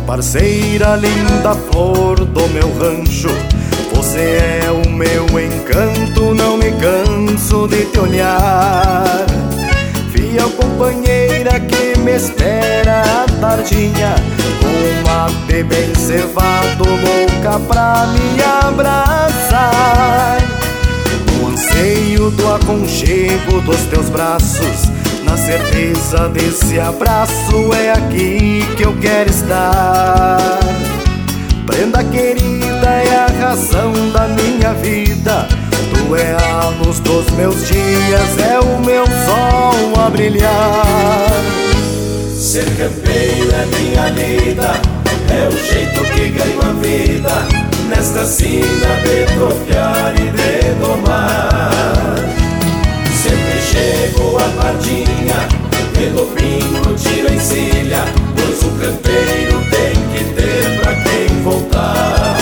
parceira, linda flor do meu rancho, você é o meu encanto, não me canso de te olhar. Fiel companheira que me espera à tardinha, com um mate bem cevado, louca pra me abraçar. No anseio do aconchego dos teus braços, na certeza desse abraço, é aqui que eu quero estar. Prenda querida, é a razão da minha vida, tu é a luz dos meus dias, é o meu sol a brilhar. Ser campeiro é minha lida, é o jeito que ganho a vida, nesta sina de tropear e de domar. Sempre chego à tardinha, pelo pingo tiro a encilha, pois o campeiro tem que ter pra quem voltar.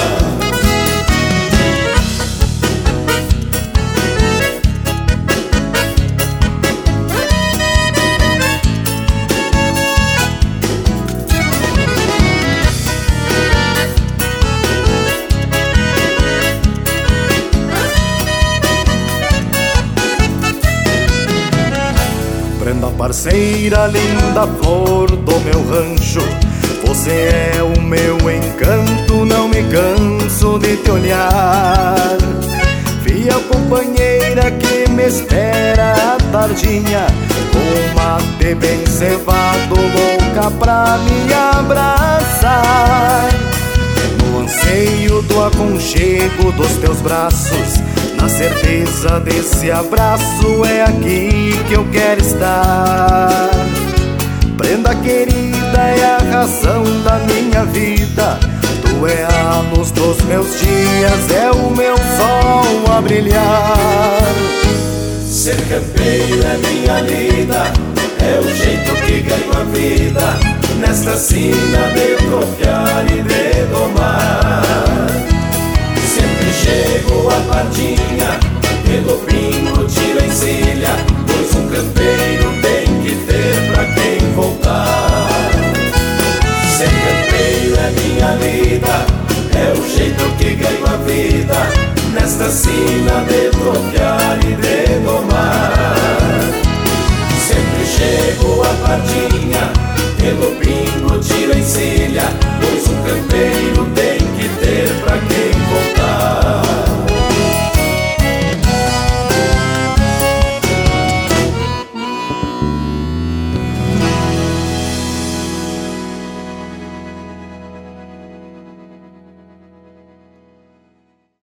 Prenda parceira, linda flor do meu rancho, você é o meu encanto, não me canso de te olhar. Fiel companheira que me espera à tardinha, com um mate bem cevado, louca pra me abraçar. No anseio do aconchego dos teus braços, na certeza desse abraço, é aqui que eu quero estar. Prenda querida, é a razão da minha vida, tu é a luz dos meus dias, é o meu sol a brilhar. Ser campeiro é minha lida, é o jeito que ganho a vida, nesta sina de tropear e de domar. Sempre chego à tardinha, pelo pingo tiro a encilha, pois um campeiro tem que ter pra quem voltar. Ser campeiro é minha lida, é o jeito que ganho a vida, nesta sina de tropear e de domar. Sempre chego à tardinha, pelo pingo tiro a encilha,